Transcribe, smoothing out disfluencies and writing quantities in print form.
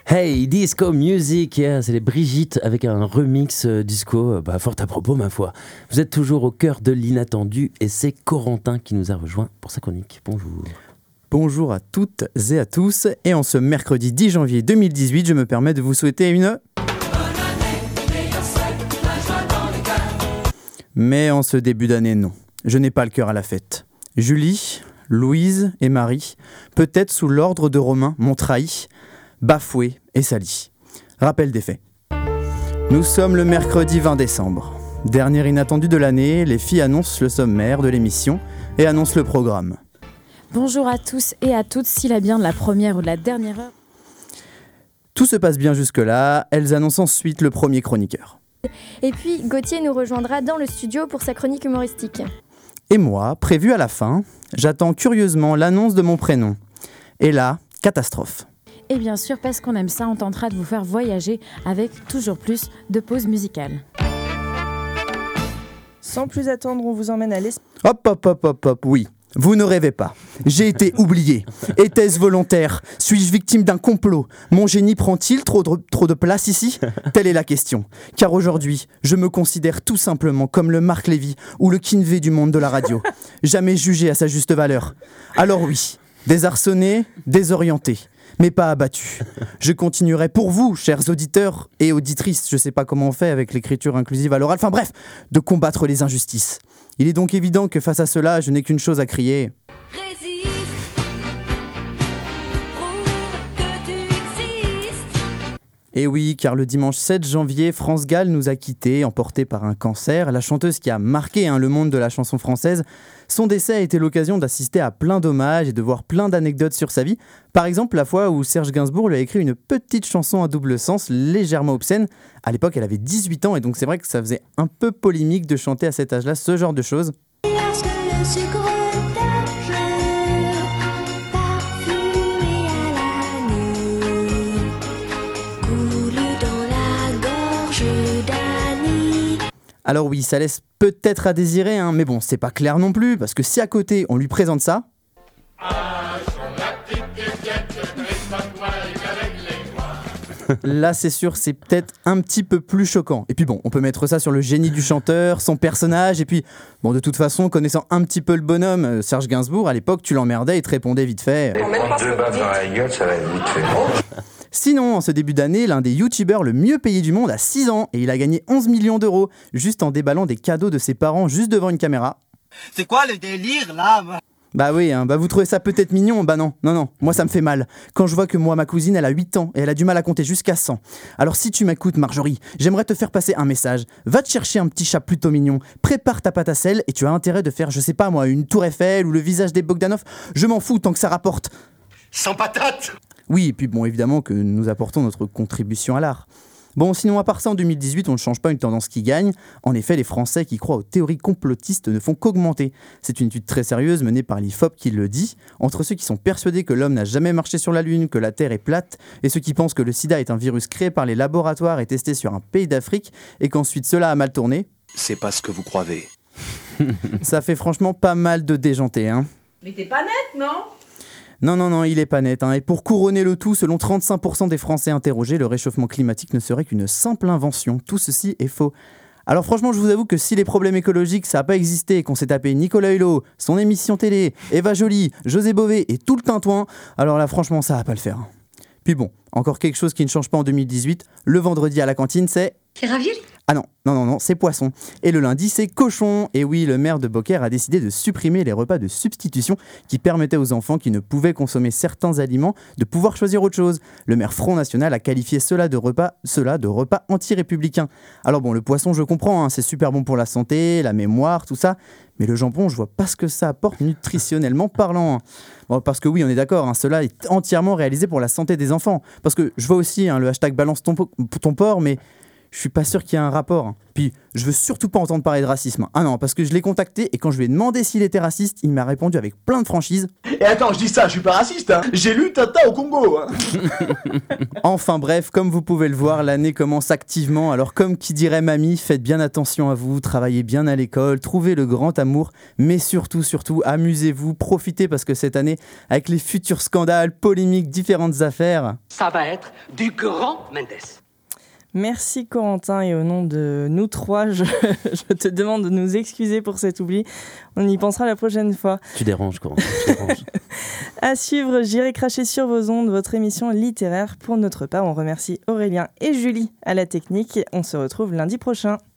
Hey, disco music, yeah, c'est les Brigitte avec un remix disco, fort à propos ma foi. Vous êtes toujours au cœur de l'inattendu et c'est Corentin qui nous a rejoint pour sa chronique. Bonjour. Bonjour à toutes et à tous, et en ce mercredi 10 janvier 2018, je me permets de vous souhaiter une... Mais en ce début d'année, non, je n'ai pas le cœur à la fête. Julie, Louise et Marie, peut-être sous l'ordre de Romain, m'ont trahi, bafoué et sali. Rappel des faits. Nous sommes le mercredi 20 décembre. Dernier inattendu de l'année, les filles annoncent le sommaire de l'émission et annoncent le programme. Bonjour à tous et à toutes, s'il a bien de la première ou de la dernière heure. Tout se passe bien jusque-là, elles annoncent ensuite le premier chroniqueur. Et puis Gauthier nous rejoindra dans le studio pour sa chronique humoristique. Et moi, prévu à la fin, j'attends curieusement l'annonce de mon prénom. Et là, catastrophe. Et bien sûr, parce qu'on aime ça, on tentera de vous faire voyager avec toujours plus de pauses musicales. Sans plus attendre, on vous emmène à l'espace. Hop, oui. Vous ne rêvez pas. J'ai été oublié. Était-ce volontaire ? Suis-je victime d'un complot ? Mon génie prend-il trop de place ici ? Telle est la question. Car aujourd'hui, je me considère tout simplement comme le Marc Lévy ou le Kinvey du monde de la radio. Jamais jugé à sa juste valeur. Alors oui, désarçonné, désorienté, mais pas abattu. Je continuerai pour vous, chers auditeurs et auditrices, je sais pas comment on fait avec l'écriture inclusive à l'oral, enfin bref, de combattre les injustices. Il est donc évident que face à cela, je n'ai qu'une chose à crier. Résiste, prouve que tu existes. Et oui, car le dimanche 7 janvier, France Gall nous a quittés, emportés par un cancer. La chanteuse qui a marqué le monde de la chanson française, son décès a été l'occasion d'assister à plein d'hommages et de voir plein d'anecdotes sur sa vie. Par exemple, la fois où Serge Gainsbourg lui a écrit une petite chanson à double sens, légèrement obscène. À l'époque, elle avait 18 ans et donc c'est vrai que ça faisait un peu polémique de chanter à cet âge-là ce genre de choses. Lorsque le sucre parfumé à l'année coule dans la gorge d'Annie. Alors oui, ça laisse peut-être à désirer, mais bon, c'est pas clair non plus, parce que si à côté on lui présente ça... Là, c'est sûr, c'est peut-être un petit peu plus choquant. Et puis bon, on peut mettre ça sur le génie du chanteur, son personnage, et puis, bon, de toute façon, connaissant un petit peu le bonhomme, Serge Gainsbourg, à l'époque, tu l'emmerdais, il te répondait vite fait. Deux baffes dans la gueule, ça va être vite fait. Sinon, en ce début d'année, l'un des youtubeurs le mieux payé du monde a 6 ans, et il a gagné 11 millions d'euros, juste en déballant des cadeaux de ses parents juste devant une caméra. C'est quoi le délire, là ? Bah oui, vous trouvez ça peut-être mignon ? Bah non, moi ça me fait mal. Quand je vois que moi, ma cousine, elle a 8 ans et elle a du mal à compter jusqu'à 100. Alors si tu m'écoutes, Marjorie, j'aimerais te faire passer un message. Va te chercher un petit chat plutôt mignon, prépare ta pâte à sel et tu as intérêt de faire, je sais pas moi, une tour Eiffel ou le visage des Bogdanov. Je m'en fous tant que ça rapporte. Sans patate ! Oui, et puis bon, évidemment que nous apportons notre contribution à l'art. Bon, sinon, à part ça, en 2018, on ne change pas une tendance qui gagne. En effet, les Français qui croient aux théories complotistes ne font qu'augmenter. C'est une étude très sérieuse menée par l'IFOP qui le dit. Entre ceux qui sont persuadés que l'homme n'a jamais marché sur la Lune, que la Terre est plate, et ceux qui pensent que le sida est un virus créé par les laboratoires et testé sur un pays d'Afrique, et qu'ensuite cela a mal tourné. C'est pas ce que vous croyez. Ça fait franchement pas mal de déjantés, Mais t'es pas net, non ? Non, il est pas net. Et pour couronner le tout, selon 35% des Français interrogés, le réchauffement climatique ne serait qu'une simple invention. Tout ceci est faux. Alors franchement, je vous avoue que si les problèmes écologiques, ça n'a pas existé et qu'on s'est tapé Nicolas Hulot, son émission télé, Eva Joly, José Bové et tout le tintouin, alors là franchement, ça va pas le faire. Puis bon, encore quelque chose qui ne change pas en 2018, le vendredi à la cantine, c'est ravioli ? Ah non, c'est poisson. Et le lundi, c'est cochon. Et oui, le maire de Beaucaire a décidé de supprimer les repas de substitution qui permettaient aux enfants qui ne pouvaient consommer certains aliments de pouvoir choisir autre chose. Le maire Front National a qualifié cela de repas anti-républicains. Alors bon, le poisson, je comprends, c'est super bon pour la santé, la mémoire, tout ça. Mais le jambon, je vois pas ce que ça apporte nutritionnellement parlant. Bon, parce que oui, on est d'accord, cela est entièrement réalisé pour la santé des enfants. Parce que je vois aussi le hashtag balance ton porc, mais je suis pas sûr qu'il y ait un rapport. Hein. Puis, je veux surtout pas entendre parler de racisme. Ah non, parce que je l'ai contacté et quand je lui ai demandé s'il était raciste, il m'a répondu avec plein de franchise. Et attends, je dis ça, je suis pas raciste, hein. J'ai lu Tata au Congo, hein. Enfin bref, comme vous pouvez le voir, l'année commence activement. Alors comme qui dirait mamie, faites bien attention à vous, travaillez bien à l'école, trouvez le grand amour, mais surtout, amusez-vous, profitez parce que cette année, avec les futurs scandales, polémiques, différentes affaires... Ça va être du grand Mendes. Merci Corentin, et au nom de nous trois, je te demande de nous excuser pour cet oubli. On y pensera la prochaine fois. Tu déranges, Corentin, tu déranges. À suivre, j'irai cracher sur vos ondes, votre émission littéraire. Pour notre part, on remercie Aurélien et Julie à la technique. On se retrouve lundi prochain.